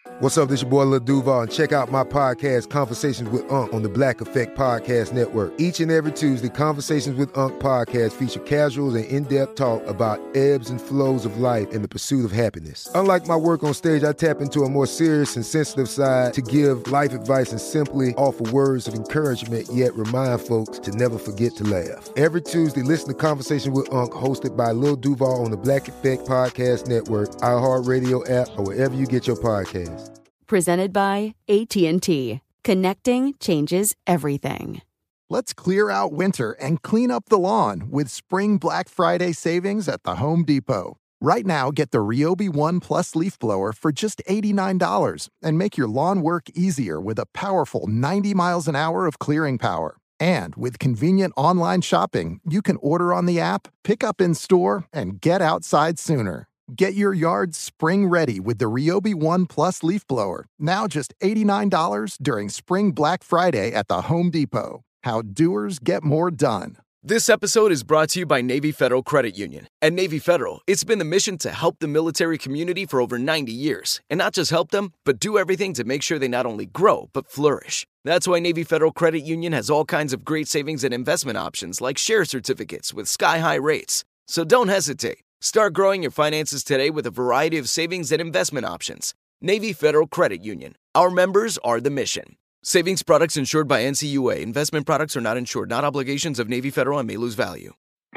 What's up, this your boy Lil Duval, and check out my podcast, Conversations with Unc, on the Black Effect Podcast Network. Each and every Tuesday, Conversations with Unc podcast feature casuals and in-depth talk about ebbs and flows of life and the pursuit of happiness. Unlike my work on stage, I tap into a more serious and sensitive side to give life advice and simply offer words of encouragement, yet remind folks to never forget to laugh. Every Tuesday, listen to Conversations with Unc, hosted by Lil Duval on the Black Effect Podcast Network, iHeartRadio app, or wherever you get your podcasts. Presented by AT&T. Connecting changes everything. Let's clear out winter and clean up the lawn with Spring Black Friday savings at the Home Depot. Right now, get the Ryobi One Plus leaf blower for just $89 and make your lawn work easier with a powerful 90 miles an hour of clearing power. And with convenient online shopping, you can order on the app, pick up in store, and get outside sooner. Get your yard spring ready with the Ryobi One Plus leaf blower. Now just $89 during Spring Black Friday at the Home Depot. How doers get more done. This episode is brought to you by Navy Federal Credit Union. At Navy Federal, it's been the mission to help the military community for over 90 years. And not just help them, but do everything to make sure they not only grow, but flourish. That's why Navy Federal Credit Union has all kinds of great savings and investment options like share certificates with sky-high rates. So don't hesitate. Start growing your finances today with a variety of savings and investment options. Navy Federal Credit Union. Our members are the mission. Savings products insured by NCUA. Investment products are not insured, not obligations of Navy Federal and may lose value.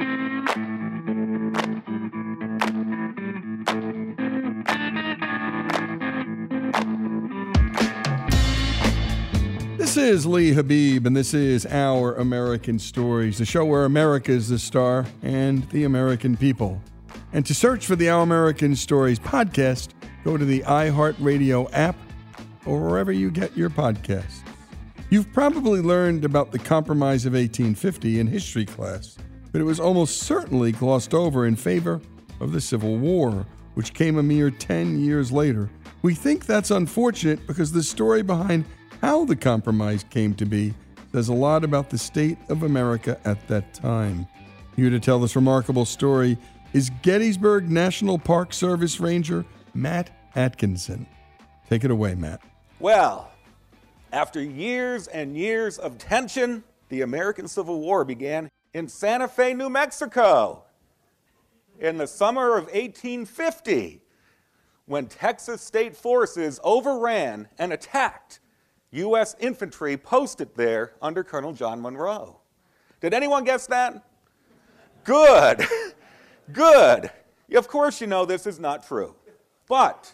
This is Lee Habib, and this is Our American Stories, the show where America is the star and the American people. And to search for the Our American Stories podcast, go to the iHeartRadio app or wherever you get your podcasts. You've probably learned about the Compromise of 1850 in history class, but it was almost certainly glossed over in favor of the Civil War, which came a mere 10 years later. We think that's unfortunate because the story behind how the compromise came to be says a lot about the state of America at that time. Here to tell this remarkable story is Gettysburg National Park Service Ranger Matt Atkinson. Take it away, Matt. Well, after years and years of tension, the American Civil War began in Santa Fe, New Mexico, in the summer of 1850, when Texas state forces overran and attacked U.S. infantry posted there under Colonel John Monroe. Did anyone guess that? Good. Good. Of course you know this is not true. But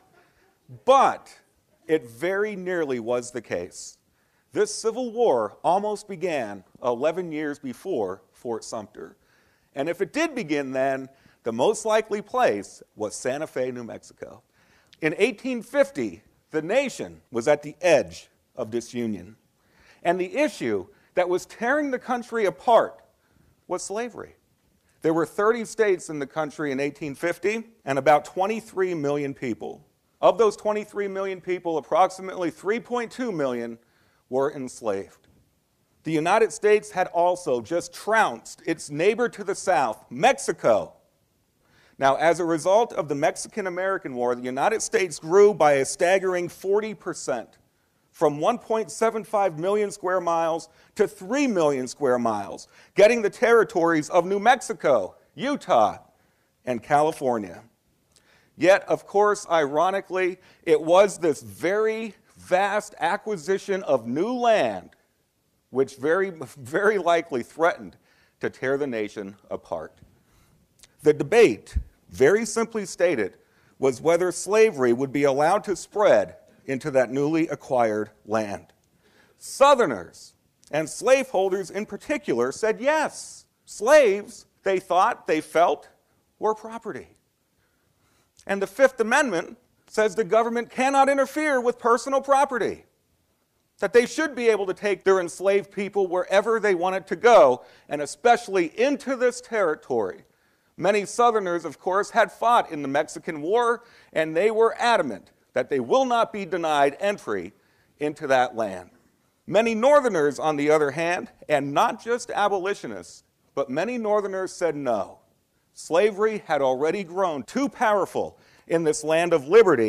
it very nearly was the case. This Civil War almost began 11 years before Fort Sumter. And if it did begin then, the most likely place was Santa Fe, New Mexico. In 1850, the nation was at the edge of disunion. And the issue that was tearing the country apart was slavery. There were 30 states in the country in 1850 and about 23 million people. Of those 23 million people, approximately 3.2 million were enslaved. The United States had also just trounced its neighbor to the south, Mexico. Now, as a result of the Mexican-American War, the United States grew by a staggering 40%, from 1.75 million square miles to 3 million square miles, getting the territories of New Mexico, Utah, and California. Yet, of course, ironically, it was this very vast acquisition of new land which very likely threatened to tear the nation apart. The debate, very simply stated, was whether slavery would be allowed to spread into that newly acquired land. Southerners and slaveholders in particular said yes. Slaves, they thought, they felt, were property. And the Fifth Amendment says the government cannot interfere with personal property, that they should be able to take their enslaved people wherever they wanted to go, and especially into this territory. Many Southerners, of course, had fought in the Mexican War, and they were adamant that they will not be denied entry into that land. Many Northerners, on the other hand, and not just abolitionists, but many Northerners said no. Slavery had already grown too powerful in this land of liberty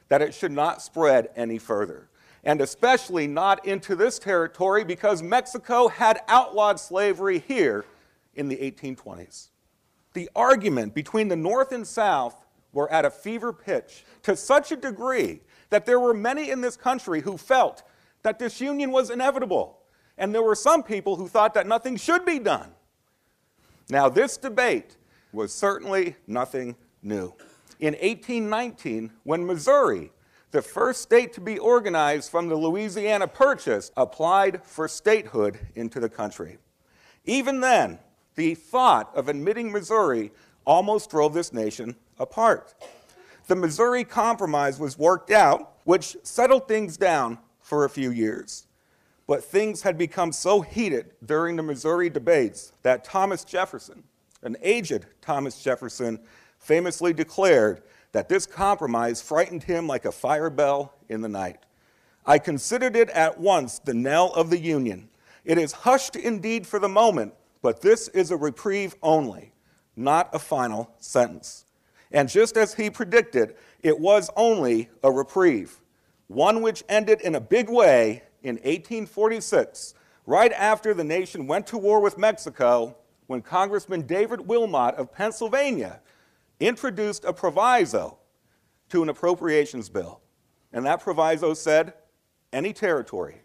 that it should not spread any further, and especially not into this territory because Mexico had outlawed slavery here in the 1820s. The argument between the North and South were at a fever pitch to such a degree that there were many in this country who felt that disunion was inevitable, and there were some people who thought that nothing should be done. Now, this debate was certainly nothing new. In 1819, when Missouri, the first state to be organized from the Louisiana Purchase, applied for statehood into the country. Even then, the thought of admitting Missouri almost drove this nation apart. The Missouri Compromise was worked out, which settled things down for a few years. But things had become so heated during the Missouri debates that Thomas Jefferson, an aged Thomas Jefferson, famously declared that this compromise frightened him like a fire bell in the night. I considered it at once the knell of the Union. It is hushed indeed for the moment, but this is a reprieve only, not a final sentence. And just as he predicted, it was only a reprieve, one which ended in a big way in 1846, right after the nation went to war with Mexico, when Congressman David Wilmot of Pennsylvania introduced a proviso to an appropriations bill. And that proviso said, any territory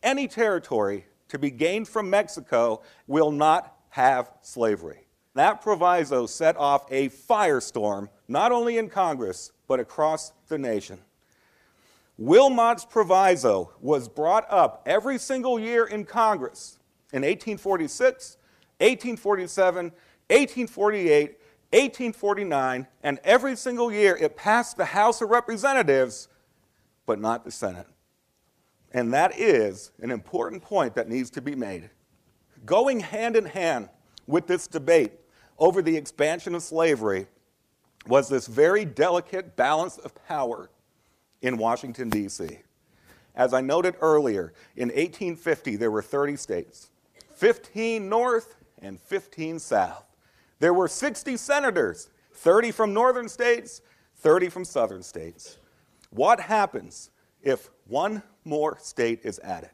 to be gained from Mexico will not have slavery. That proviso set off a firestorm, not only in Congress, but across the nation. Wilmot's proviso was brought up every single year in Congress in 1846, 1847, 1848, 1849, and every single year it passed the House of Representatives, but not the Senate. And that is an important point that needs to be made. Going hand in hand with this debate over the expansion of slavery was this very delicate balance of power in Washington, D.C. As I noted earlier, in 1850 there were 30 states, 15 north and 15 south. There were 60 senators, 30 from northern states, 30 from southern states. What happens if one more state is added?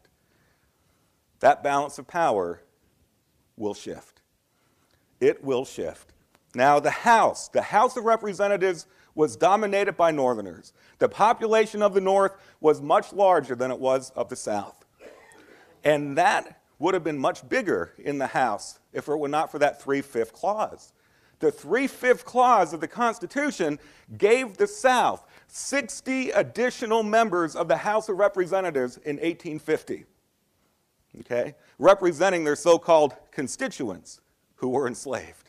That balance of power will shift. It will shift. Now, the House of Representatives was dominated by Northerners. The population of the North was much larger than it was of the South. And that would have been much bigger in the House if it were not for that 3/5 clause. The 3/5 clause of the Constitution gave the South 60 additional members of the House of Representatives in 1850, okay, representing their so-called constituents who were enslaved.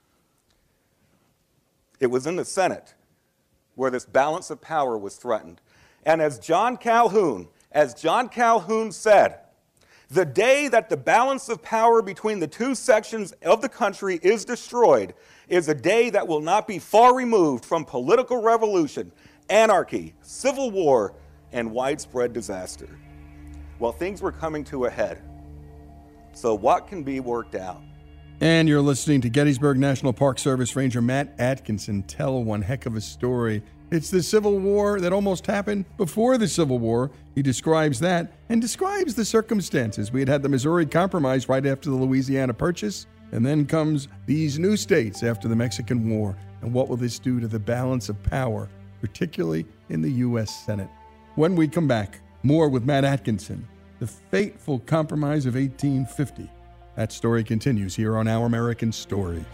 It was in the Senate where this balance of power was threatened. And as John Calhoun said, the day that the balance of power between the two sections of the country is destroyed is a day that will not be far removed from political revolution, anarchy, civil war, and widespread disaster. Well, things were coming to a head. So what can be worked out? And you're listening to Gettysburg National Park Service Ranger Matt Atkinson tell one heck of a story. It's the Civil War that almost happened before the Civil War. He describes that and describes the circumstances. We had the Missouri Compromise right after the Louisiana Purchase, and then comes these new states after the Mexican War. And what will this do to the balance of power, particularly in the U.S. Senate? When we come back, more with Matt Atkinson, the fateful Compromise of 1850. That story continues here on Our American Stories.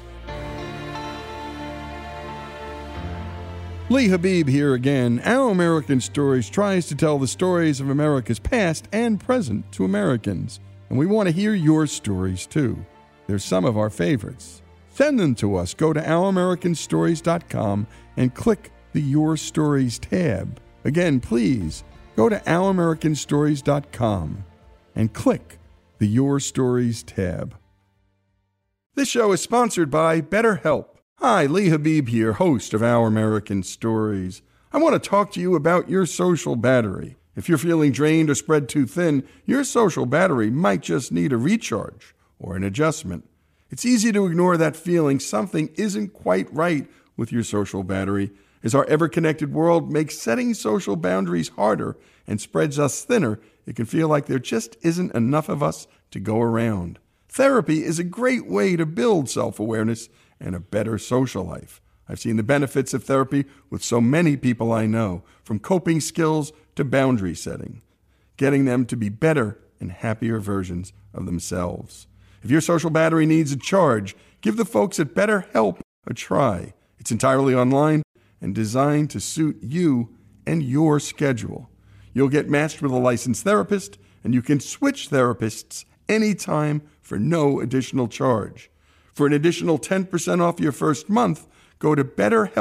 Lee Habib here again. Our American Stories tries to tell the stories of America's past and present to Americans. And we want to hear your stories too. They're some of our favorites. Send them to us. Go to ouramericanstories.com and click the Your Stories tab. Again, please go to ouramericanstories.com and click the Your Stories tab. This show is sponsored by BetterHelp. Hi, Lee Habib here, host of Our American Stories. I want to talk to you about your social battery. If you're feeling drained or spread too thin, your social battery might just need a recharge or an adjustment. It's easy to ignore that feeling something isn't quite right with your social battery, As our ever-connected world makes setting social boundaries harder and spreads us thinner, it can feel like there just isn't enough of us to go around. Therapy is a great way to build self-awareness and a better social life. I've seen the benefits of therapy with so many people I know, from coping skills to boundary setting, getting them to be better and happier versions of themselves. If your social battery needs a charge, give the folks at BetterHelp a try. It's entirely online and designed to suit you and your schedule. You'll get matched with a licensed therapist, and you can switch therapists anytime for no additional charge. For an additional 10% off your first month, go to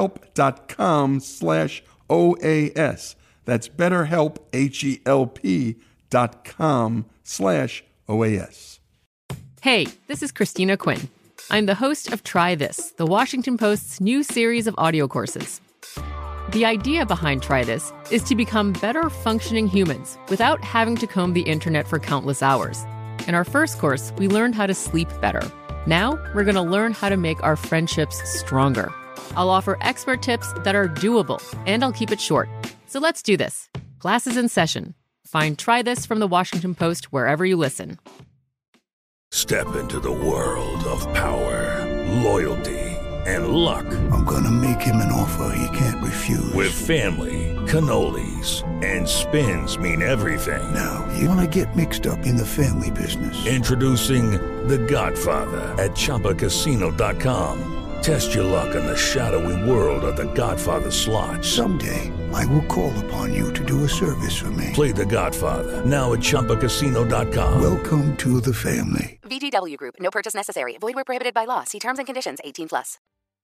betterhelp.com/OAS. That's BetterHelp, HELP.com/OAS. Hey, this is Christina Quinn. I'm the host of Try This, the Washington Post's new series of audio courses. The idea behind Try This is to become better functioning humans without having to comb the internet for countless hours. In our first course, we learned how to sleep better. Now, we're going to learn how to make our friendships stronger. I'll offer expert tips that are doable, and I'll keep it short. So let's do this. Class is in session. Find Try This from the Washington Post wherever you listen. Step into the world of power, loyalty, and luck. I'm gonna make him an offer he can't refuse. With family, cannolis, and spins mean everything. Now, you wanna get mixed up in the family business. Introducing The Godfather at ChumbaCasino.com. Test your luck in the shadowy world of The Godfather slot. Someday, I will call upon you to do a service for me. Play The Godfather, now at ChumbaCasino.com. Welcome to the family. VGW Group. No purchase necessary. Void where prohibited by law. See terms and conditions. 18+.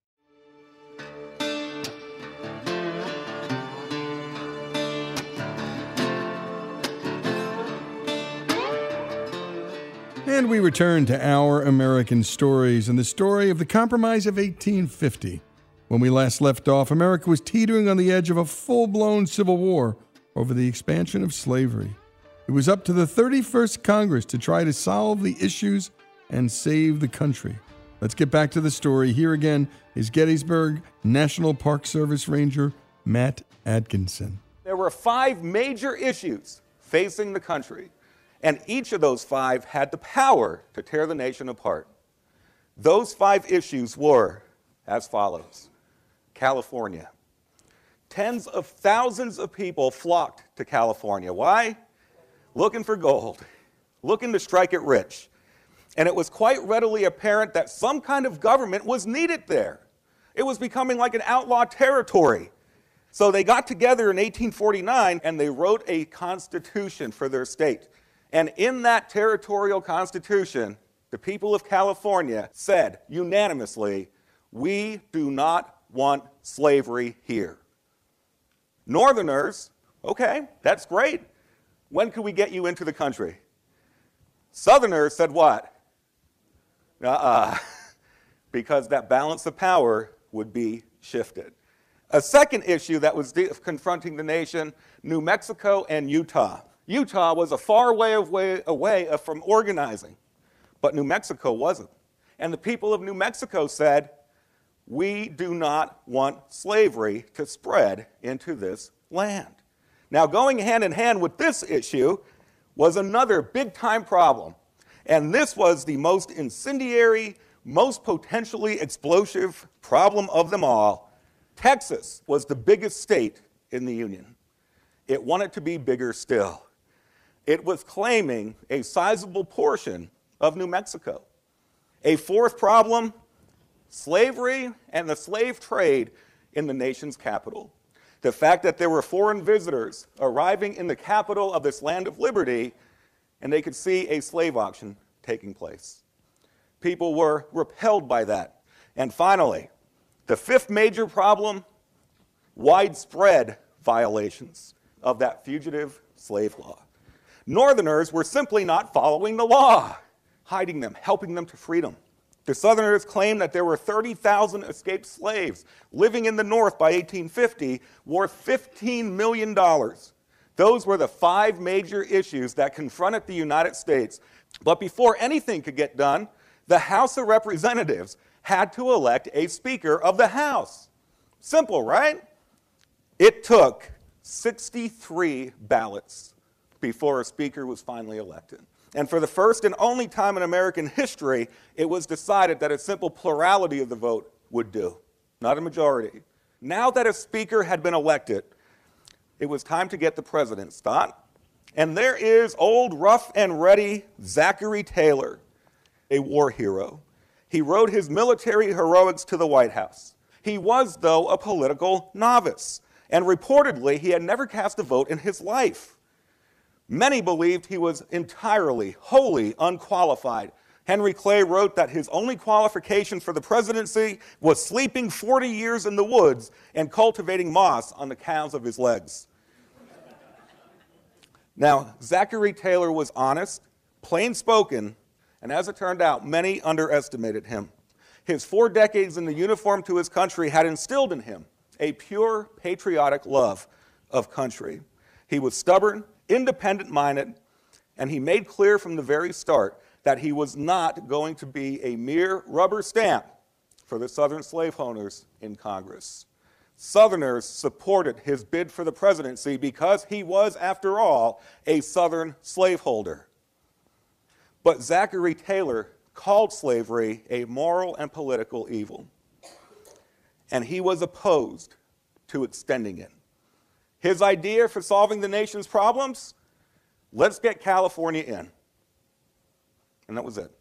And we return to Our American Stories and the story of the Compromise of 1850. When we last left off, America was teetering on the edge of a full-blown civil war over the expansion of slavery. It was up to the 31st Congress to try to solve the issues and save the country. Let's get back to the story. Here again is Gettysburg National Park Service Ranger Matt Atkinson. There were 5 major issues facing the country, and each of those 5 had the power to tear the nation apart. Those 5 issues were as follows. California. Tens of thousands of people flocked to California. Why? Looking for gold, looking to strike it rich. And it was quite readily apparent that some kind of government was needed there. It was becoming like an outlaw territory. So they got together in 1849 and they wrote a constitution for their state. And in that territorial constitution, the people of California said unanimously, we do not want slavery here. Northerners, okay, that's great. When can we get you into the country? Southerners said what? Because that balance of power would be shifted. A second issue that was confronting the nation, New Mexico and Utah. Utah was a far way away from organizing, but New Mexico wasn't. And the people of New Mexico said, we do not want slavery to spread into this land. Now, going hand in hand with this issue was another big-time problem. And this was the most incendiary, most potentially explosive problem of them all. Texas was the biggest state in the Union. It wanted to be bigger still. It was claiming a sizable portion of New Mexico. A fourth problem, slavery and the slave trade in the nation's capital. The fact that there were foreign visitors arriving in the capital of this land of liberty, and they could see a slave auction taking place. People were repelled by that. And finally, the fifth major problem, widespread violations of that fugitive slave law. Northerners were simply not following the law, hiding them, helping them to freedom. The Southerners claimed that there were 30,000 escaped slaves living in the North by 1850, worth $15 million. Those were the 5 major issues that confronted the United States. But before anything could get done, the House of Representatives had to elect a Speaker of the House. Simple, right? It took 63 ballots before a speaker was finally elected. And for the first and only time in American history, it was decided that a simple plurality of the vote would do, not a majority. Now that a speaker had been elected, it was time to get the president's thought. And there is old rough and ready Zachary Taylor, a war hero. He rode his military heroics to the White House. He was, though, a political novice, and reportedly he had never cast a vote in his life. Many believed he was entirely, wholly unqualified. Henry Clay wrote that his only qualification for the presidency was sleeping 40 years in the woods and cultivating moss on the calves of his legs. Now, Zachary Taylor was honest, plain-spoken, and as it turned out, many underestimated him. His 4 decades in the uniform to his country had instilled in him a pure patriotic love of country. He was stubborn, independent-minded, and he made clear from the very start that he was not going to be a mere rubber stamp for the Southern slaveholders in Congress. Southerners supported his bid for the presidency because he was, after all, a Southern slaveholder. But Zachary Taylor called slavery a moral and political evil, and he was opposed to extending it. His idea for solving the nation's problems? Let's get California in. And that was it.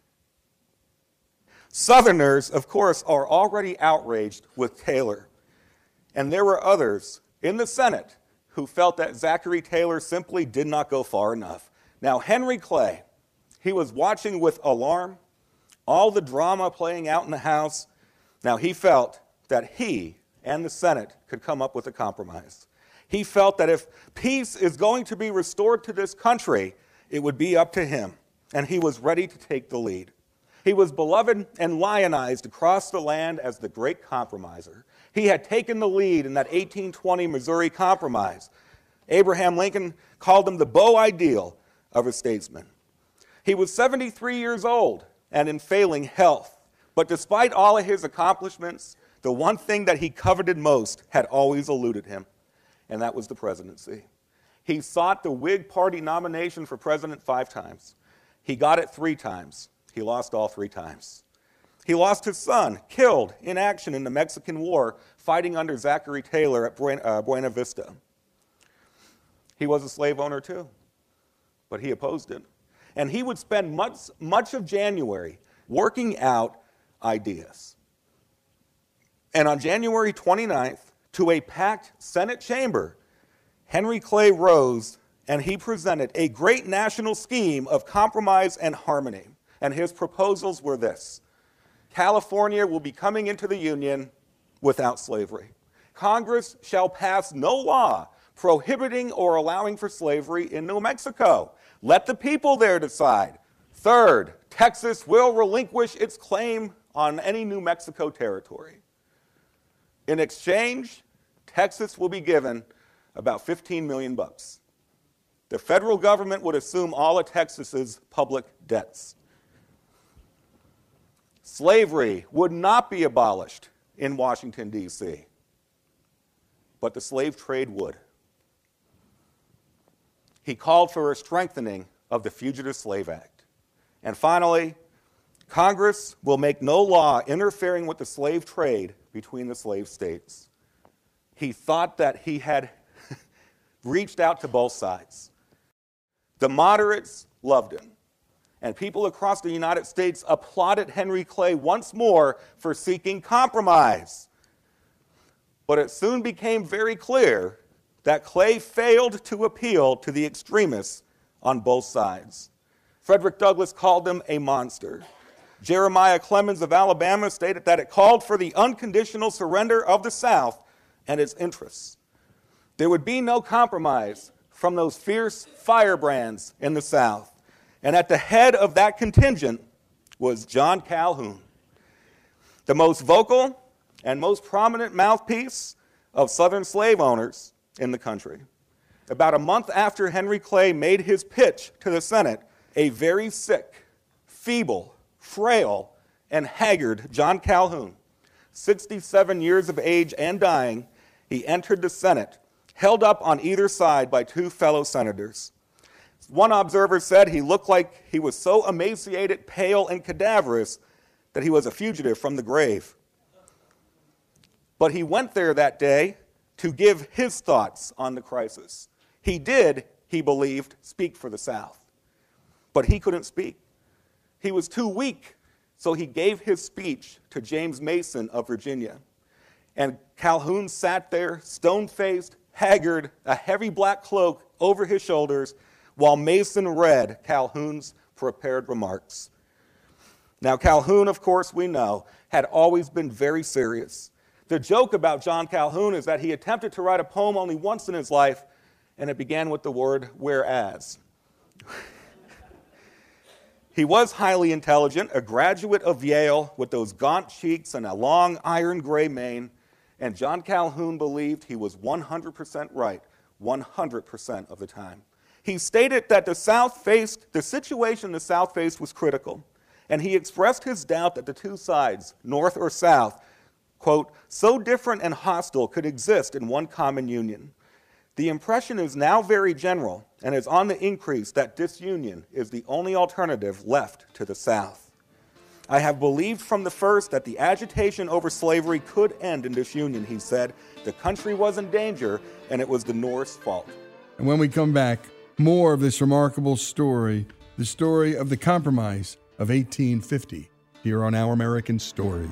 Southerners, of course, are already outraged with Taylor. And there were others in the Senate who felt that Zachary Taylor simply did not go far enough. Now, Henry Clay, he was watching with alarm all the drama playing out in the House. Now, he felt that he and the Senate could come up with a compromise. He felt that if peace is going to be restored to this country, it would be up to him, and he was ready to take the lead. He was beloved and lionized across the land as the great compromiser. He had taken the lead in that 1820 Missouri Compromise. Abraham Lincoln called him the beau ideal of a statesman. He was 73 years old and in failing health, but despite all of his accomplishments, the one thing that he coveted most had always eluded him, and that was the presidency. He sought the Whig Party nomination for president 5 times. He got it 3 times. He lost all 3 times. He lost his son, killed in action in the Mexican War, fighting under Zachary Taylor at Buena Vista. He was a slave owner too, but he opposed it. And he would spend much of January working out ideas. And on January 29th, to a packed Senate chamber, Henry Clay rose and he presented a great national scheme of compromise and harmony. And his proposals were this: California will be coming into the Union without slavery. Congress shall pass no law prohibiting or allowing for slavery in New Mexico. Let the people there decide. Third, Texas will relinquish its claim on any New Mexico territory. In exchange, Texas will be given about $15 million. The federal government would assume all of Texas's public debts. Slavery would not be abolished in Washington, D.C., but the slave trade would. He called for a strengthening of the Fugitive Slave Act. And finally, Congress will make no law interfering with the slave trade between the slave states. He thought that he had reached out to both sides. The moderates loved him, and people across the United States applauded Henry Clay once more for seeking compromise. But it soon became very clear that Clay failed to appeal to the extremists on both sides. Frederick Douglass called him a monster. Jeremiah Clemens of Alabama stated that it called for the unconditional surrender of the South and its interests. There would be no compromise from those fierce firebrands in the South. And at the head of that contingent was John Calhoun, the most vocal and most prominent mouthpiece of Southern slave owners in the country. About a month after Henry Clay made his pitch to the Senate, a very sick, feeble, frail, and haggard John Calhoun, 67 years of age and dying, he entered the Senate, held up on either side by two fellow senators. One observer said he looked like he was so emaciated, pale, and cadaverous that he was a fugitive from the grave. But he went there that day to give his thoughts on the crisis. He did, he believed, speak for the South. But he couldn't speak. He was too weak, so he gave his speech to James Mason of Virginia. And Calhoun sat there, stone-faced, haggard, a heavy black cloak over his shoulders, while Mason read Calhoun's prepared remarks. Now, Calhoun, of course, we know, had always been very serious. The joke about John Calhoun is that he attempted to write a poem only once in his life, and it began with the word whereas. He was highly intelligent, a graduate of Yale with those gaunt cheeks and a long iron gray mane, and John Calhoun believed he was 100% right, 100% of the time. He stated that the situation the South faced was critical, and he expressed his doubt that the two sides, North or South, quote, so different and hostile could exist in one common union. The impression is now very general and is on the increase that disunion is the only alternative left to the South. I have believed from the first that the agitation over slavery could end in disunion, he said. The country was in danger, and it was the North's fault. And when we come back, more of this remarkable story, the story of the Compromise of 1850, here on Our American Stories.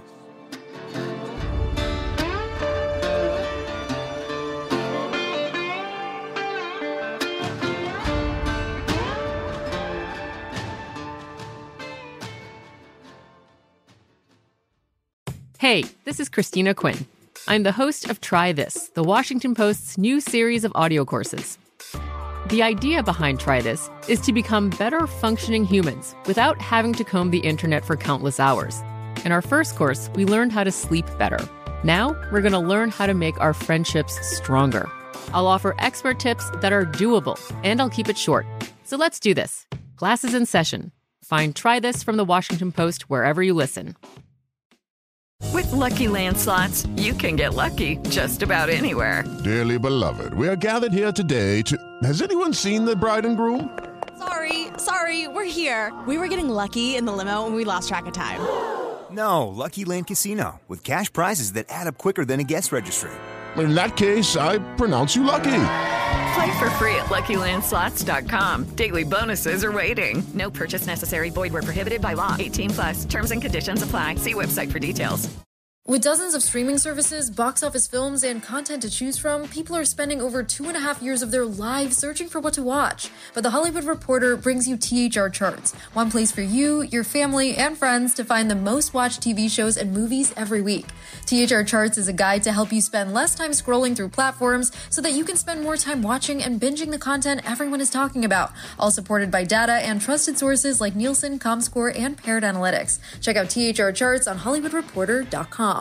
Hey, this is Christina Quinn. I'm the host of Try This, the Washington Post's new series of audio courses. The idea behind Try This is to become better functioning humans without having to comb the internet for countless hours. In our first course, we learned how to sleep better. Now, we're going to learn how to make our friendships stronger. I'll offer expert tips that are doable, and I'll keep it short. So let's do this. Class is in session. Find Try This from the Washington Post wherever you listen. With Lucky Land Slots, you can get lucky just about anywhere. Dearly beloved, we are gathered here today to... Has anyone seen the bride and groom? Sorry, we're here. We were getting lucky in the limo and we lost track of time. No, Lucky Land Casino, with cash prizes that add up quicker than a guest registry. In that case, I pronounce you lucky. Play for free at LuckyLandSlots.com. Daily bonuses are waiting. No purchase necessary. Void where prohibited by law. 18+. Terms and conditions apply. See website for details. With dozens of streaming services, box office films, and content to choose from, people are spending over 2.5 years of their lives searching for what to watch. But The Hollywood Reporter brings you THR Charts, one place for you, your family, and friends to find the most watched TV shows and movies every week. THR Charts is a guide to help you spend less time scrolling through platforms so that you can spend more time watching and binging the content everyone is talking about, all supported by data and trusted sources like Nielsen, Comscore, and Paired Analytics. Check out THR Charts on HollywoodReporter.com.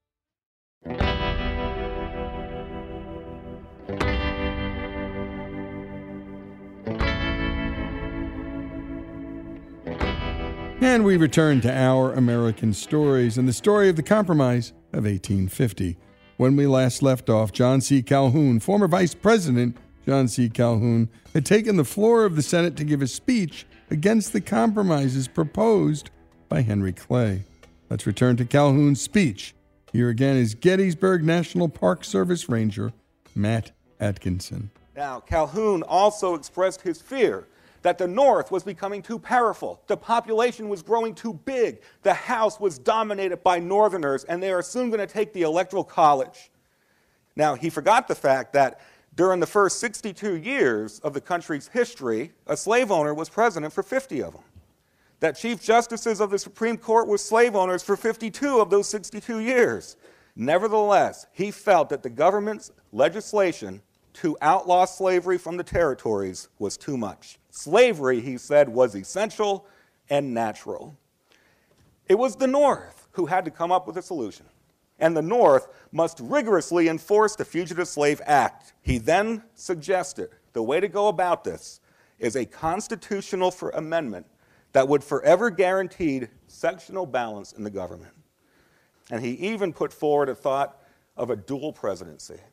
And we return to Our American Stories and the story of the Compromise of 1850. When we last left off, John C. Calhoun, former Vice President John C. Calhoun, had taken the floor of the Senate to give a speech against the compromises proposed by Henry Clay. Let's return to Calhoun's speech. Here again is Gettysburg National Park Service Ranger Matt Atkinson. Now, Calhoun also expressed his fear that the North was becoming too powerful. The population was growing too big. The House was dominated by Northerners, and they are soon going to take the Electoral College. Now, he forgot the fact that during the first 62 years of the country's history, a slave owner was president for 50 of them. That chief justices of the Supreme Court were slave owners for 52 of those 62 years. Nevertheless, he felt that the government's legislation to outlaw slavery from the territories was too much. Slavery, he said, was essential and natural. It was the North who had to come up with a solution, and the North must rigorously enforce the Fugitive Slave Act. He then suggested the way to go about this is a constitutional amendment that would forever guarantee sectional balance in the government. And he even put forward a thought of a dual presidency,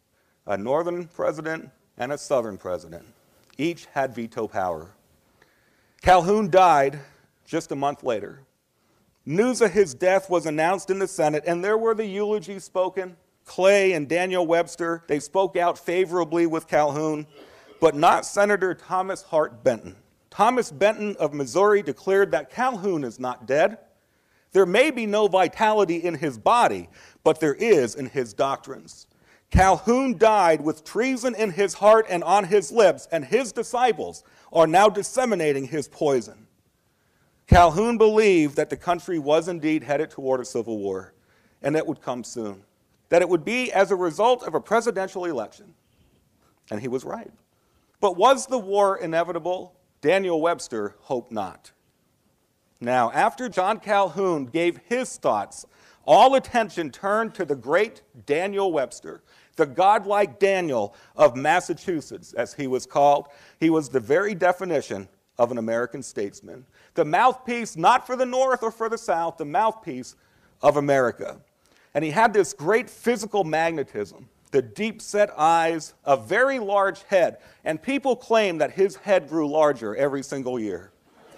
a northern president and a southern president. Each had veto power. Calhoun died just a month later. News of his death was announced in the Senate, and there were the eulogies spoken. Clay and Daniel Webster, they spoke out favorably with Calhoun, but not Senator Thomas Hart Benton. Thomas Benton of Missouri declared that Calhoun is not dead. There may be no vitality in his body, but there is in his doctrines. Calhoun died with treason in his heart and on his lips, and his disciples are now disseminating his poison. Calhoun believed that the country was indeed headed toward a civil war, and it would come soon, that it would be as a result of a presidential election. And he was right. But was the war inevitable? Daniel Webster hoped not. Now, after John Calhoun gave his thoughts, all attention turned to the great Daniel Webster, the godlike Daniel of Massachusetts, as he was called. He was the very definition of an American statesman. The mouthpiece, not for the North or for the South, the mouthpiece of America. And he had this great physical magnetism, the deep-set eyes, a very large head, and people claim that his head grew larger every single year.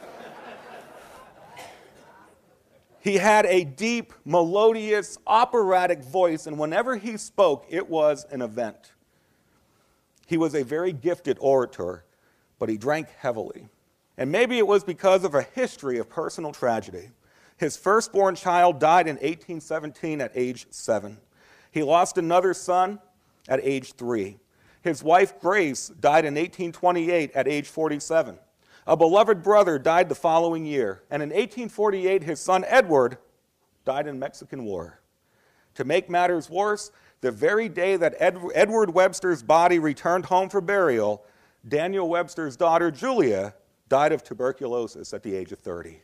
He had a deep, melodious, operatic voice, and whenever he spoke, it was an event. He was a very gifted orator, but he drank heavily. And maybe it was because of a history of personal tragedy. His firstborn child died in 1817 at age 7. He lost another son at age 3. His wife, Grace, died in 1828 at age 47. A beloved brother died the following year, and in 1848, his son Edward died in the Mexican War. To make matters worse, the very day that Edward Webster's body returned home for burial, Daniel Webster's daughter, Julia, died of tuberculosis at the age of 30.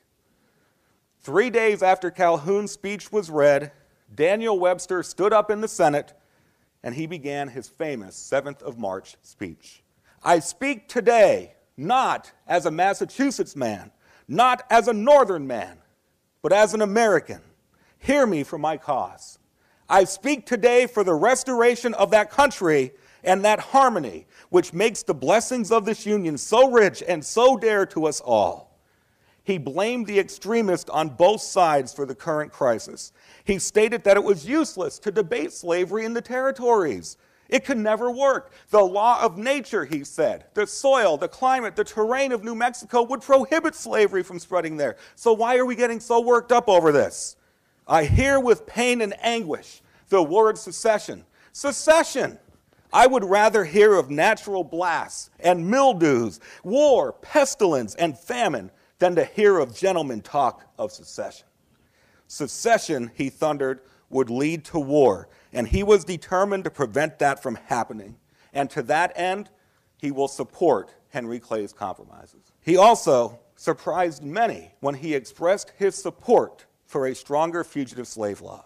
3 days after Calhoun's speech was read, Daniel Webster stood up in the Senate, and he began his famous 7th of March speech. I speak today not as a Massachusetts man, not as a Northern man, but as an American. Hear me for my cause. I speak today for the restoration of that country and that harmony which makes the blessings of this union so rich and so dear to us all. He blamed the extremists on both sides for the current crisis. He stated that it was useless to debate slavery in the territories. It could never work. The law of nature, he said, the soil, the climate, the terrain of New Mexico would prohibit slavery from spreading there. So why are we getting so worked up over this? I hear with pain and anguish the word secession. Secession! I would rather hear of natural blasts and mildews, war, pestilence, and famine than to hear of gentlemen talk of secession. Secession, he thundered, would lead to war, and he was determined to prevent that from happening. And to that end, he will support Henry Clay's compromises. He also surprised many when he expressed his support for a stronger fugitive slave law.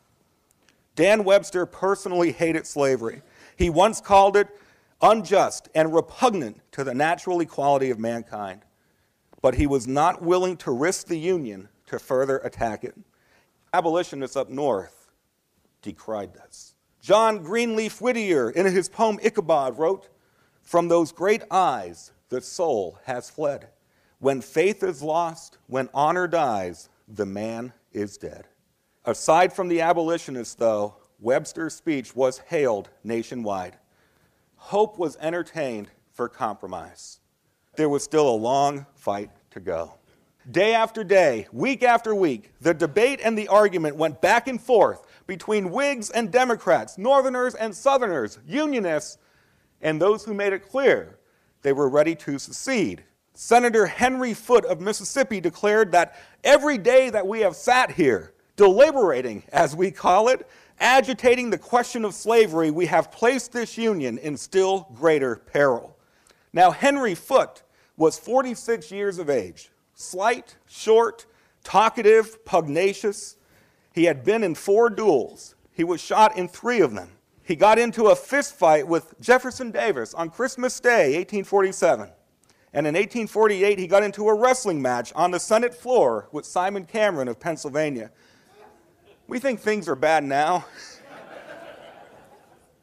Dan Webster personally hated slavery. He once called it unjust and repugnant to the natural equality of mankind. But he was not willing to risk the Union to further attack it. Abolitionists up north decried this. John Greenleaf Whittier, in his poem Ichabod, wrote, "From those great eyes the soul has fled. When faith is lost, when honor dies, the man is dead." Aside from the abolitionists, though, Webster's speech was hailed nationwide. Hope was entertained for compromise. There was still a long fight to go. Day after day, week after week, the debate and the argument went back and forth between Whigs and Democrats, Northerners and Southerners, Unionists, and those who made it clear they were ready to secede. Senator Henry Foote of Mississippi declared that every day that we have sat here, deliberating, as we call it, agitating the question of slavery, we have placed this union in still greater peril. Now, Henry Foote was 46 years of age, slight, short, talkative, pugnacious. He had been in 4 duels. He was shot in 3 of them. He got into a fist fight with Jefferson Davis on Christmas Day, 1847. And in 1848, he got into a wrestling match on the Senate floor with Simon Cameron of Pennsylvania. We think things are bad now.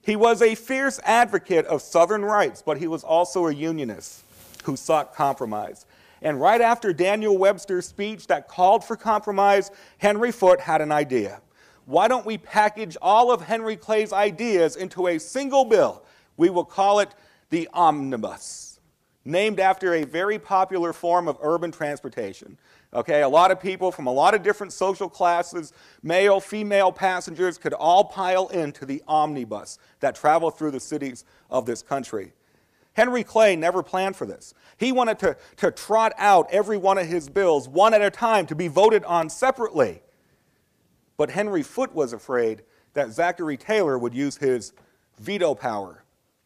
He was a fierce advocate of Southern rights, but he was also a unionist who sought compromise. And right after Daniel Webster's speech that called for compromise, Henry Foote had an idea. Why don't we package all of Henry Clay's ideas into a single bill? We will call it the Omnibus, named after a very popular form of urban transportation. Okay, a lot of people from a lot of different social classes, male, female passengers, could all pile into the omnibus that traveled through the cities of this country. Henry Clay never planned for this. He wanted to trot out every one of his bills one at a time to be voted on separately. But Henry Foote was afraid that Zachary Taylor would use his veto power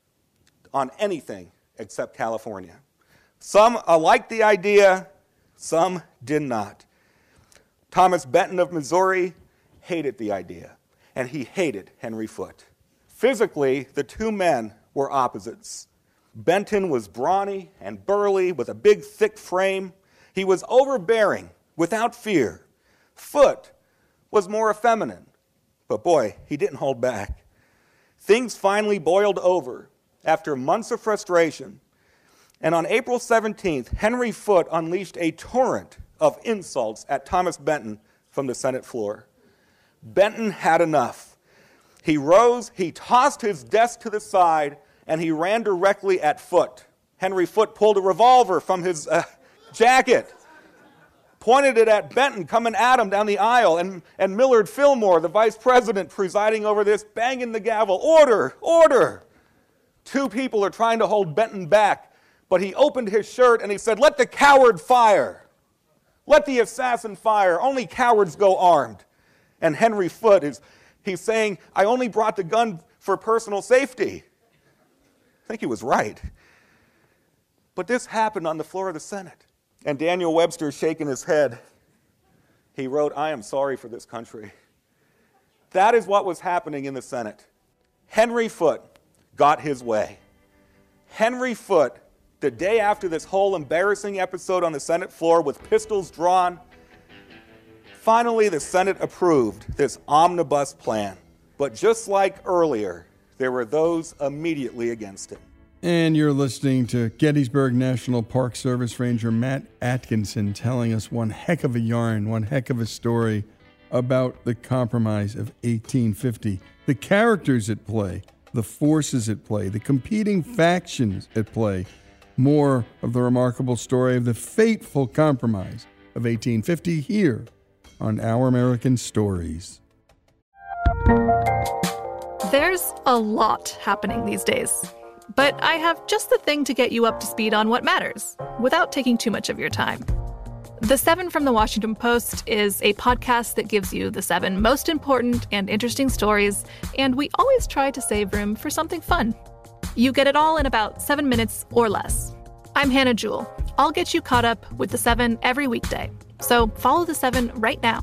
on anything except California. Some liked the idea, some did not. Thomas Benton of Missouri hated the idea, and he hated Henry Foote. Physically, the two men were opposites. Benton was brawny and burly with a big, thick frame. He was overbearing, without fear. Foote was more effeminate, but boy, he didn't hold back. Things finally boiled over after months of frustration, and on April 17th, Henry Foote unleashed a torrent of insults at Thomas Benton from the Senate floor. Benton had enough. He rose, he tossed his desk to the side, and he ran directly at Foote. Henry Foote pulled a revolver from his jacket, pointed it at Benton coming at him down the aisle, and Millard Fillmore, the vice president presiding over this, banging the gavel, "Order, order!" Two people are trying to hold Benton back, but he opened his shirt and he said, "Let the coward fire. Let the assassin fire. Only cowards go armed." And Henry Foote he's saying, "I only brought the gun for personal safety." I think he was right. But this happened on the floor of the Senate. And Daniel Webster shaking his head, he wrote, "I am sorry for this country." That is what was happening in the Senate. Henry Foote got his way. Henry Foote, the day after this whole embarrassing episode on the Senate floor with pistols drawn, finally the Senate approved this omnibus plan. But just like earlier, there were those immediately against it. And you're listening to Gettysburg National Park Service Ranger Matt Atkinson telling us one heck of a yarn, one heck of a story about the Compromise of 1850. The characters at play, the forces at play, the competing factions at play. More of the remarkable story of the fateful Compromise of 1850 here on Our American Stories. There's a lot happening these days, but I have just the thing to get you up to speed on what matters without taking too much of your time. The 7 from the Washington Post is a podcast that gives you the 7 most important and interesting stories, and we always try to save room for something fun. You get it all in about 7 minutes or less. I'm Hannah Jewell. I'll get you caught up with the 7 every weekday. So follow the 7 right now.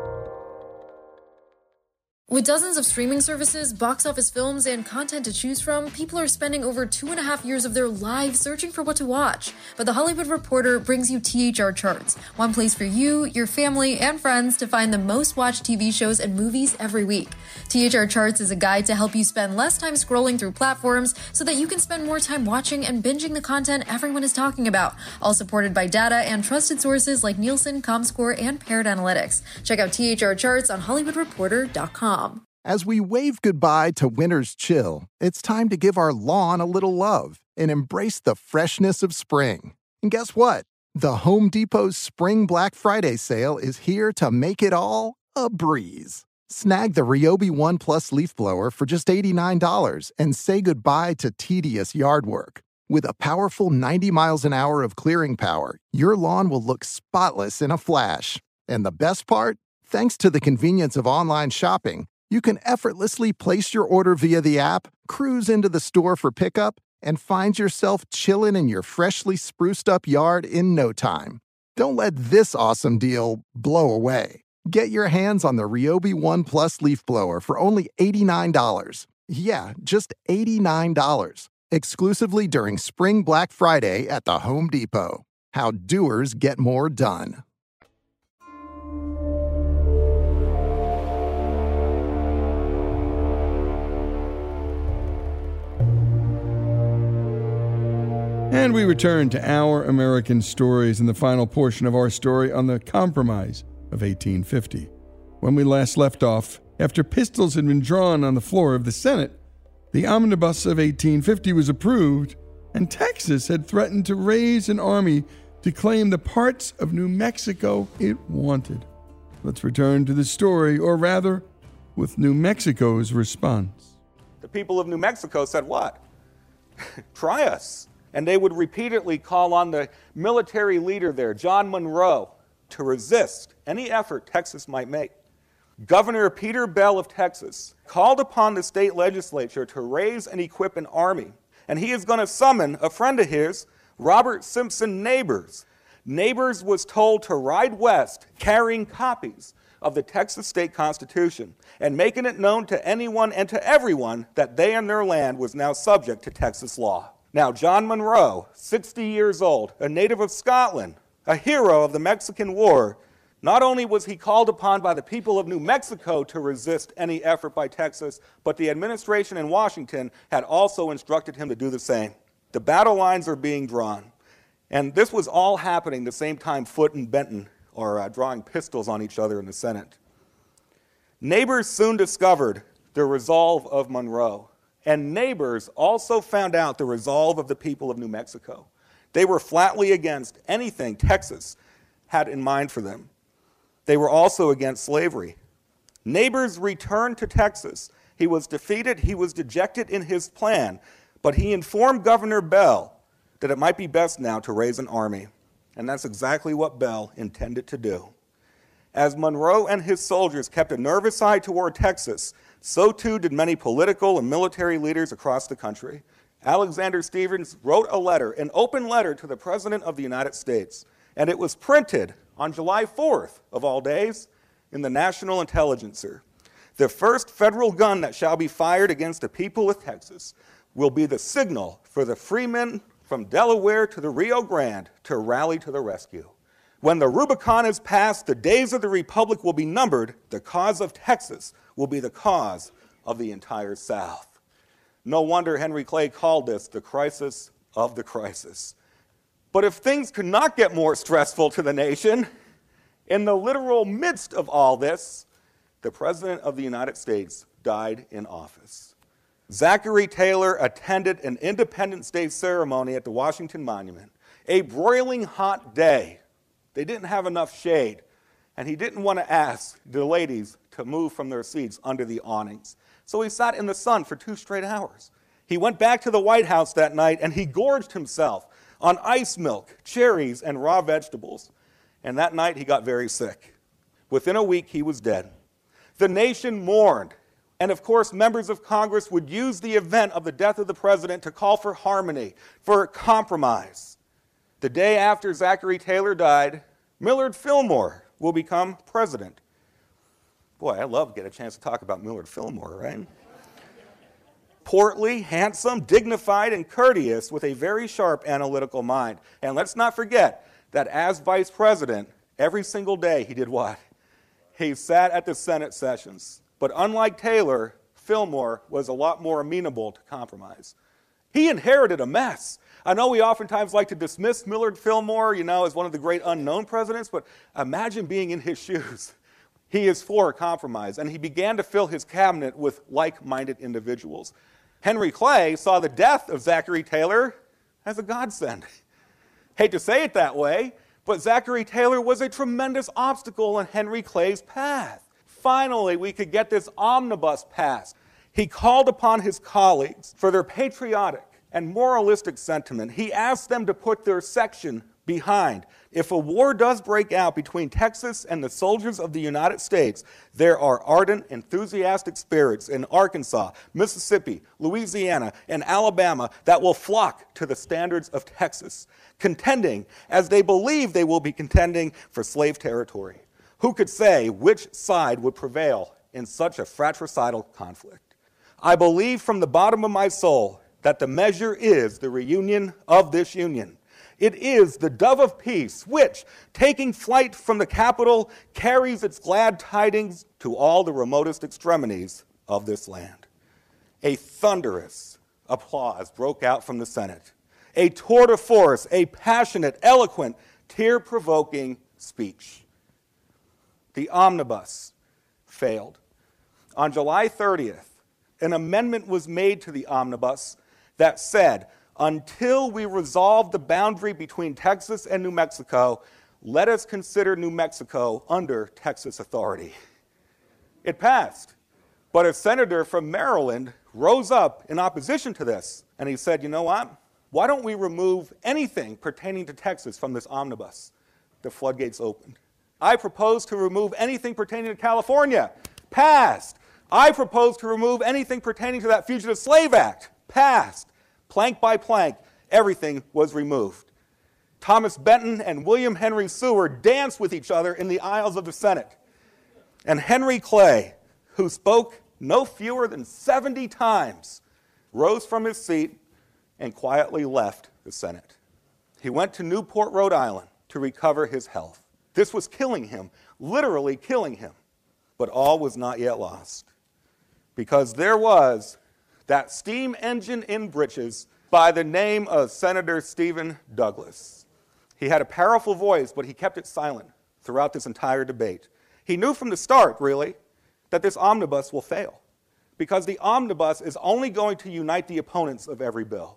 With dozens of streaming services, box office films, and content to choose from, people are spending over 2.5 years of their lives searching for what to watch. But The Hollywood Reporter brings you THR Charts, one place for you, your family, and friends to find the most watched TV shows and movies every week. THR Charts is a guide to help you spend less time scrolling through platforms so that you can spend more time watching and binging the content everyone is talking about, all supported by data and trusted sources like Nielsen, Comscore, and Paired Analytics. Check out THR Charts on HollywoodReporter.com. As we wave goodbye to winter's chill, it's time to give our lawn a little love and embrace the freshness of spring. And guess what? The Home Depot's Spring Black Friday sale is here to make it all a breeze. Snag the Ryobi One Plus leaf blower for just $89 and say goodbye to tedious yard work. With a powerful 90 miles an hour of clearing power, your lawn will look spotless in a flash. And the best part? Thanks to the convenience of online shopping, you can effortlessly place your order via the app, cruise into the store for pickup, and find yourself chilling in your freshly spruced up yard in no time. Don't let this awesome deal blow away. Get your hands on the Ryobi One Plus leaf blower for only $89. Yeah, just $89. Exclusively during Spring Black Friday at the Home Depot. How doers get more done. And we return to Our American Stories in the final portion of our story on the Compromise of 1850. When we last left off, after pistols had been drawn on the floor of the Senate, the Omnibus of 1850 was approved, and Texas had threatened to raise an army to claim the parts of New Mexico it wanted. Let's return to the story, or rather, with New Mexico's response. The people of New Mexico said, what? Try us. And they would repeatedly call on the military leader there, John Monroe, to resist any effort Texas might make. Governor Peter Bell of Texas called upon the state legislature to raise and equip an army, and he is going to summon a friend of his, Robert Simpson Neighbors. Neighbors was told to ride west carrying copies of the Texas state constitution and making it known to anyone and to everyone that they and their land was now subject to Texas law. Now, John Monroe, 60 years old, a native of Scotland, a hero of the Mexican War, not only was he called upon by the people of New Mexico to resist any effort by Texas, but the administration in Washington had also instructed him to do the same. The battle lines are being drawn, and this was all happening the same time Foote and Benton are drawing pistols on each other in the Senate. Neighbors soon discovered the resolve of Monroe, and Neighbors also found out the resolve of the people of New Mexico. They were flatly against anything Texas had in mind for them. They were also against slavery. Neighbors returned to Texas. He was defeated, he was dejected in his plan, but he informed Governor Bell that it might be best now to raise an army. And that's exactly what Bell intended to do. As Monroe and his soldiers kept a nervous eye toward Texas, so too did many political and military leaders across the country. Alexander Stephens wrote a letter, an open letter to the President of the United States, and it was printed on July 4th, of all days, in the National Intelligencer. The first federal gun that shall be fired against the people of Texas will be the signal for the freemen from Delaware to the Rio Grande to rally to the rescue. When the Rubicon is passed, the days of the Republic will be numbered. The cause of Texas will be the cause of the entire South. No wonder Henry Clay called this the crisis of the crisis. But if things could not get more stressful to the nation, in the literal midst of all this, the President of the United States died in office. Zachary Taylor attended an Independence Day ceremony at the Washington Monument. A broiling hot day. They didn't have enough shade, and he didn't want to ask the ladies to move from their seats under the awnings. So he sat in the sun for 2 straight hours. He went back to the White House that night, and he gorged himself on ice milk, cherries, and raw vegetables. And that night he got very sick. Within a week, he was dead. The nation mourned. And of course, members of Congress would use the event of the death of the president to call for harmony, for compromise. The day after Zachary Taylor died, Millard Fillmore will become president. Boy, I love to get a chance to talk about Millard Fillmore, right? Portly, handsome, dignified, and courteous with a very sharp analytical mind. And let's not forget that as vice president, every single day he did what? He sat at the Senate sessions. But unlike Taylor, Fillmore was a lot more amenable to compromise. He inherited a mess. I know we oftentimes like to dismiss Millard Fillmore, as one of the great unknown presidents, but imagine being in his shoes. He is for compromise, and he began to fill his cabinet with like-minded individuals. Henry Clay saw the death of Zachary Taylor as a godsend. Hate to say it that way, but Zachary Taylor was a tremendous obstacle in Henry Clay's path. Finally, we could get this omnibus passed. He called upon his colleagues for their patriotic and moralistic sentiment. He asked them to put their section behind. If a war does break out between Texas and the soldiers of the United States, there are ardent, enthusiastic spirits in Arkansas, Mississippi, Louisiana, and Alabama that will flock to the standards of Texas, contending as they believe they will be contending for slave territory. Who could say which side would prevail in such a fratricidal conflict? I believe from the bottom of my soul that the measure is the reunion of this union. It is the dove of peace which, taking flight from the capital, carries its glad tidings to all the remotest extremities of this land. A thunderous applause broke out from the Senate. a tour de force, a passionate, eloquent, tear-provoking speech. The omnibus failed. On July 30th, an amendment was made to the omnibus that said, until we resolve the boundary between Texas and New Mexico, let us consider New Mexico under Texas authority. It passed, but a senator from Maryland rose up in opposition to this, and he said, you know what? Why don't we remove anything pertaining to Texas from this omnibus? The floodgates opened. I propose to remove anything pertaining to California. Passed. I propose to remove anything pertaining to that Fugitive Slave Act. Passed. Plank by plank, everything was removed. Thomas Benton and William Henry Seward danced with each other in the aisles of the Senate. And Henry Clay, who spoke no fewer than 70 times, rose from his seat and quietly left the Senate. He went to Newport, Rhode Island to recover his health. This was killing him, literally killing him. But all was not yet lost, because there was that steam engine in britches by the name of Senator Stephen Douglas. He had a powerful voice, but he kept it silent throughout this entire debate. He knew from the start, really, that this omnibus will fail, because the omnibus is only going to unite the opponents of every bill.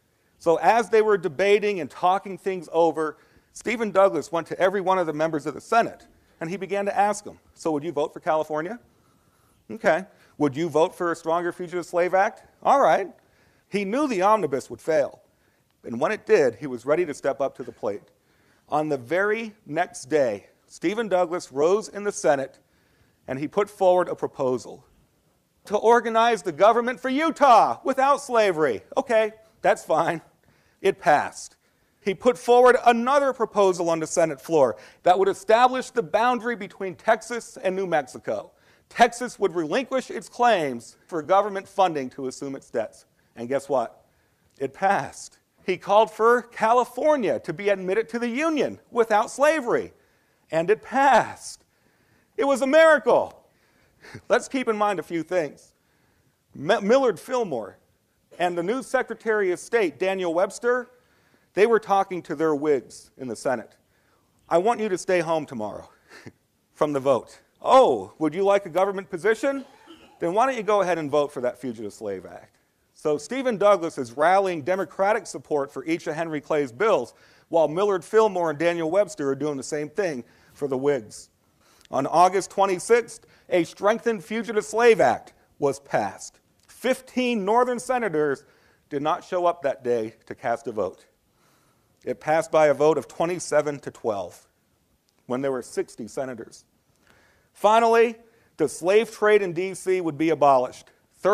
So as they were debating and talking things over, Stephen Douglas went to every one of the members of the Senate, and he began to ask them, so would you vote for California? Okay. Would you vote for a stronger Fugitive Slave Act? All right. He knew the omnibus would fail, and when it did, he was ready to step up to the plate. On the very next day, Stephen Douglas rose in the Senate, and he put forward a proposal to organize the government for Utah without slavery. Okay, that's fine. It passed. He put forward another proposal on the Senate floor that would establish the boundary between Texas and New Mexico. Texas would relinquish its claims for government funding to assume its debts. And guess what? It passed. He called for California to be admitted to the Union without slavery. And it passed. It was a miracle. Let's keep in mind a few things. Millard Fillmore and the new Secretary of State, Daniel Webster, they were talking to their Whigs in the Senate. I want you to stay home tomorrow from the vote. Oh, would you like a government position? Then why don't you go ahead and vote for that Fugitive Slave Act? So Stephen Douglas is rallying Democratic support for each of Henry Clay's bills, while Millard Fillmore and Daniel Webster are doing the same thing for the Whigs. On August 26th, a strengthened Fugitive Slave Act was passed. 15 northern senators did not show up that day to cast a vote. It passed by a vote of 27 to 12, when there were 60 senators. Finally, the slave trade in D.C. would be abolished,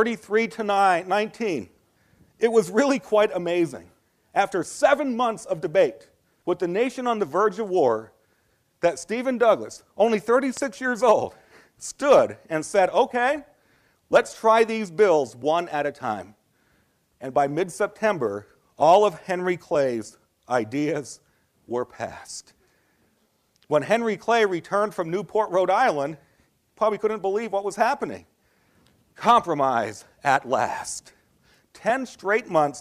33 to 19. It was really quite amazing. After 7 months of debate, with the nation on the verge of war, that Stephen Douglas, only 36 years old, stood and said, okay, let's try these bills one at a time. And by mid-September, all of Henry Clay's ideas were passed. When Henry Clay returned from Newport, Rhode Island, probably couldn't believe what was happening. Compromise at last. 10 straight months,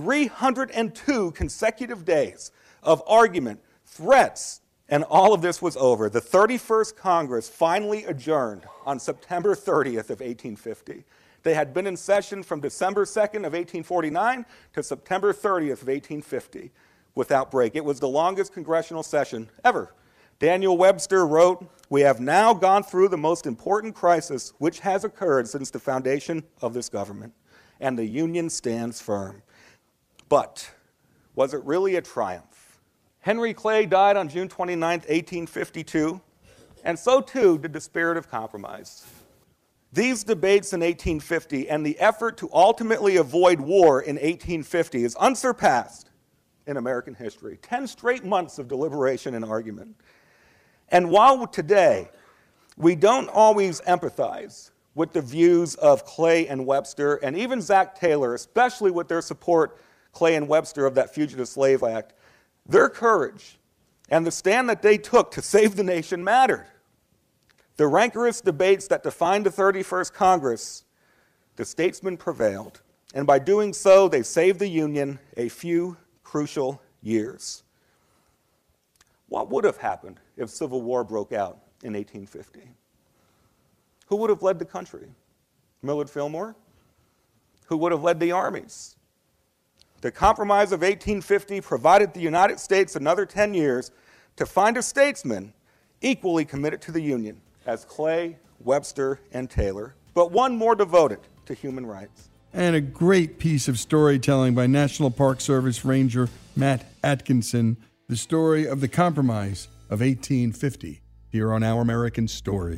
302 consecutive days of argument, threats, and all of this was over. The 31st Congress finally adjourned on September 30th of 1850. They had been in session from December 2nd of 1849 to September 30th of 1850 without break. It was the longest congressional session ever. Daniel Webster wrote, "We have now gone through the most important crisis which has occurred since the foundation of this government, and the Union stands firm." But was it really a triumph? Henry Clay died on June 29, 1852, and so too did the spirit of compromise. These debates in 1850 and the effort to ultimately avoid war in 1850 is unsurpassed in American history. 10 straight months of deliberation and argument. And while today we don't always empathize with the views of Clay and Webster, and even Zach Taylor, especially with their support, Clay and Webster, of that Fugitive Slave Act, their courage and the stand that they took to save the nation mattered. The rancorous debates that defined the 31st Congress, the statesmen prevailed, and by doing so, they saved the Union a few crucial years. What would have happened if civil war broke out in 1850? Who would have led the country? Millard Fillmore? Who would have led the armies? The Compromise of 1850 provided the United States another 10 years to find a statesman equally committed to the Union as Clay, Webster, and Taylor, but one more devoted to human rights. And a great piece of storytelling by National Park Service Ranger Matt Atkinson, the story of the Compromise of 1850, here on Our American Stories.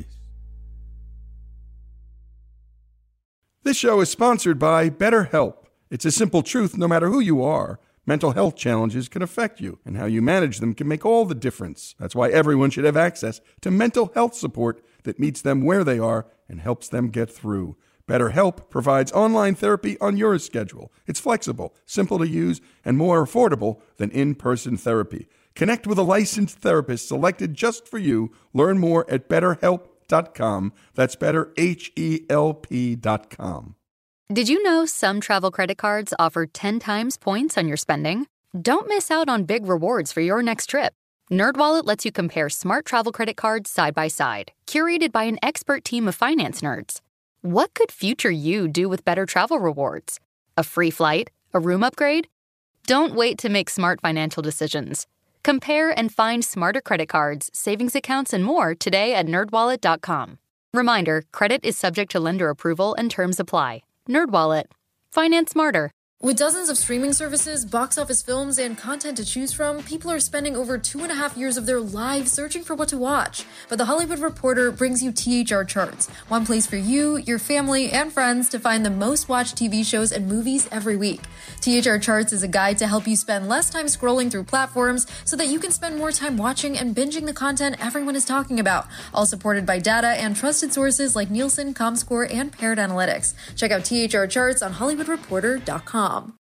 This show is sponsored by BetterHelp. It's a simple truth, no matter who you are, mental health challenges can affect you, and how you manage them can make all the difference. That's why everyone should have access to mental health support that meets them where they are and helps them get through. BetterHelp provides online therapy on your schedule. It's flexible, simple to use, and more affordable than in-person therapy. Connect with a licensed therapist selected just for you. Learn more at BetterHelp.com. That's BetterHelp.com. Did you know some travel credit cards offer 10 times points on your spending? Don't miss out on big rewards for your next trip. NerdWallet lets you compare smart travel credit cards side by side, curated by an expert team of finance nerds. What could future you do with better travel rewards? A free flight? A room upgrade? Don't wait to make smart financial decisions. Compare and find smarter credit cards, savings accounts, and more today at NerdWallet.com. Reminder, credit is subject to lender approval and terms apply. NerdWallet. Finance smarter. With dozens of streaming services, box office films, and content to choose from, people are spending over 2.5 years of their lives searching for what to watch. But The Hollywood Reporter brings you THR Charts, one place for you, your family, and friends to find the most watched TV shows and movies every week. THR Charts is a guide to help you spend less time scrolling through platforms so that you can spend more time watching and binging the content everyone is talking about, all supported by data and trusted sources like Nielsen, Comscore, and Parrot Analytics. Check out THR Charts on HollywoodReporter.com.